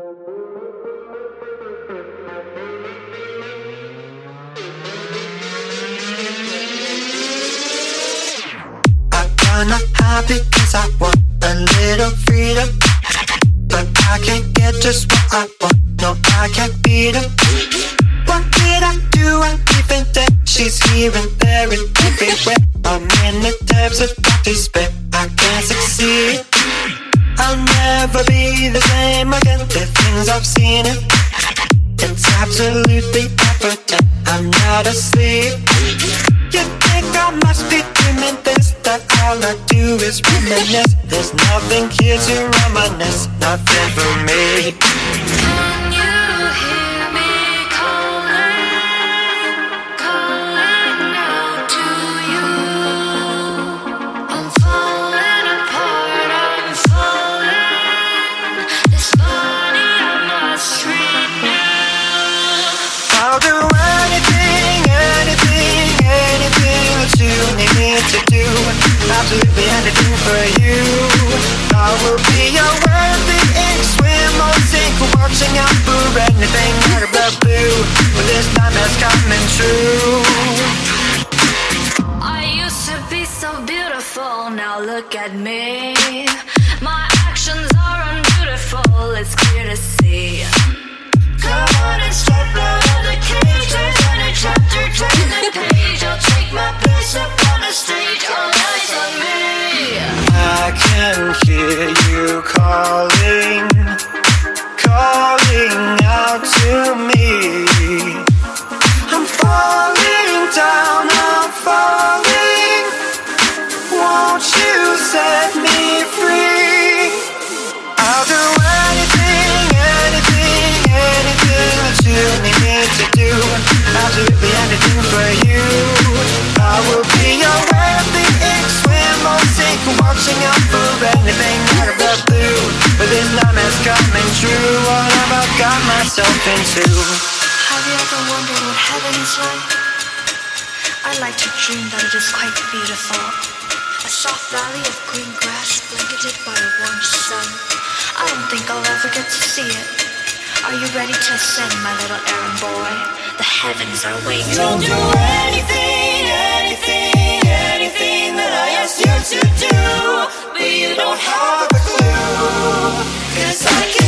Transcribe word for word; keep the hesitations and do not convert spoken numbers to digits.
wanna hide because I want a little freedom, but I can't get just what I want. No, I can't beat them. What did I do? I even think she's here and there and everywhere. I'm in the depths of despair. I can't succeed. I'll never be the same again. The things I've seen, it, it's absolutely evident. I'm not asleep. You think I must be dreaming this, that all I do is reminisce. There's nothing here to reminisce, nothing for me. Can you hear me calling, calling out to you? I'm falling apart, I'm falling. This body I must renew. I'll do anything, anything, anything that you need me to do. Absolutely anything for you. I will be your worthy ink, swim or sink, watching out for anything out of the blue. But this time it's coming true. I used to be so beautiful, now look at me. My actions are unbeautiful, it's clear to see. Come on and step out of the cage. There's any chapter, turn the page. I'll take my place up on the stage. All eyes on me. I can hear you calling, calling out to me. I'm falling down, I'm falling. Won't you set me free? I'll do anything, anything, anything that you need me to do. Absolutely anything for you. I will be your worthy ink, swim or sink, watching out for anything out of the blue. But this time is coming true. What have I got myself into? Have you ever wondered what heaven is like? I like to dream that it is quite beautiful. A soft valley of green grass blanketed by a warm sun. I don't think I'll ever get to see it. Are you ready to ascend, my little errand boy? The heavens are waiting. You'll do anything, anything, anything that I ask you to do, but you don't have a clue. 'Cause I can't